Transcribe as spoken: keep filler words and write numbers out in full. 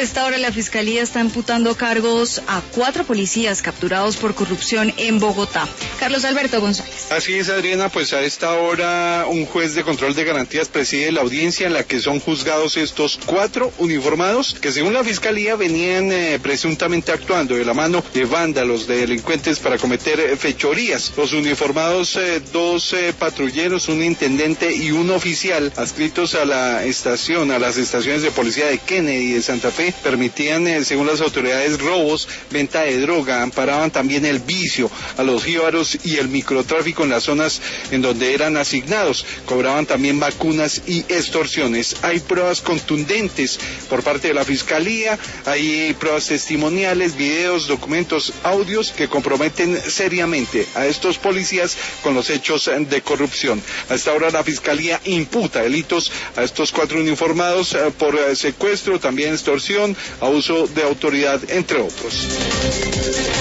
esta hora la Fiscalía está imputando cargos a cuatro policías capturados por corrupción en Bogotá. Carlos Alberto González. Así es, Adriana, pues a esta hora un juez de control de garantías preside la audiencia en la que son juzgados estos cuatro uniformados que según la Fiscalía venían eh, presuntamente actuando de la mano de vándalos, de delincuentes para cometer eh, fechorías. Los uniformados, eh, dos eh, patrulleros, un intendente y un oficial adscritos a la estación, a las estaciones de policía de Kennedy y de Santa Fe, permitían, eh, según las autoridades, robos, venta de droga, amparaban también el vicio a los jíbaros y el microtráfico en las zonas en donde eran asignados, cobraban también vacunas y extorsiones. Hay pruebas contundentes por parte de la Fiscalía, hay pruebas testimoniales, videos, documentos, audios que comprometen seriamente a estos policías con los hechos de corrupción. A esta hora la Fiscalía imputa delitos a estos cuatro uniformados eh, por eh, secuestro, también extorsión, abuso de autoridad, entre otros.